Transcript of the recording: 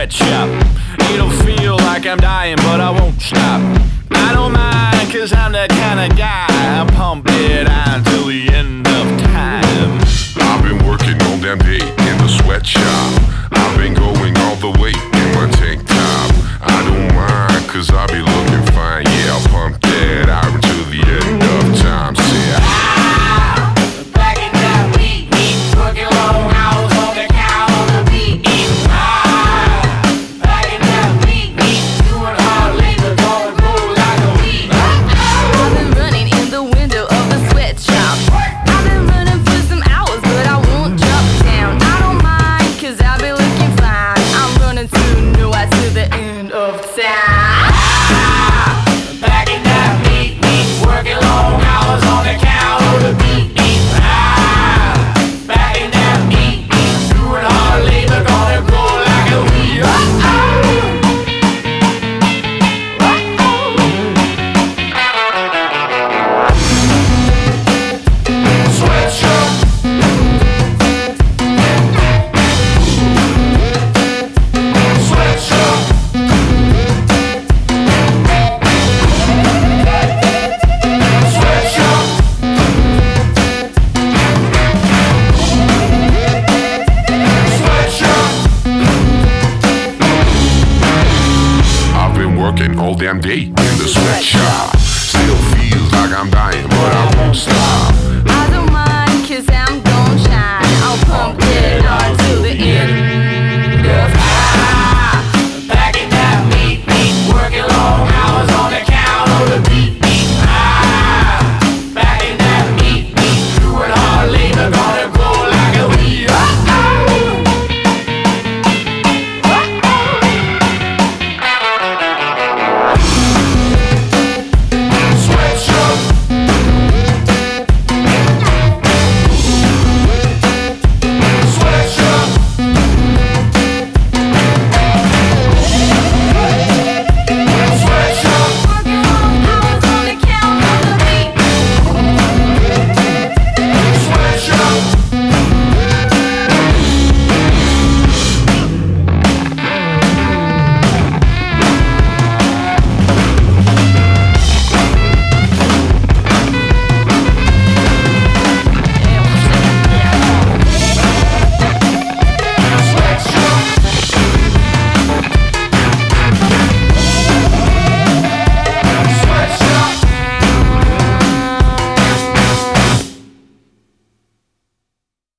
sweatshop. It'll feel like I'm dying, but I won't stop. I don't mind, cause I'm that kind of guy. I pump it on till the end of time. I've been working all damn day in the sweatshop. I've been going all the way in my tank top. I don't mind, cause I be looking fine. Yeah, I'll pump that out until the end of time. Say back in that week, working long hours on the cow on the beat. Back in that week, doing hard labor, gonna go like a weed. I've been running in the window of the sweatshop. I've been running for some hours, but I won't drop down. I don't mind, cause I'll be looking fine. I'm running to nowhere to the end of time. Back in that week, working long hours on the cow on the beat. Back in that week, doing hard labor, gonna go like a weed. Sweatshop. Sweatshop. Sweatshop. Sweatshop. I've been working all damn day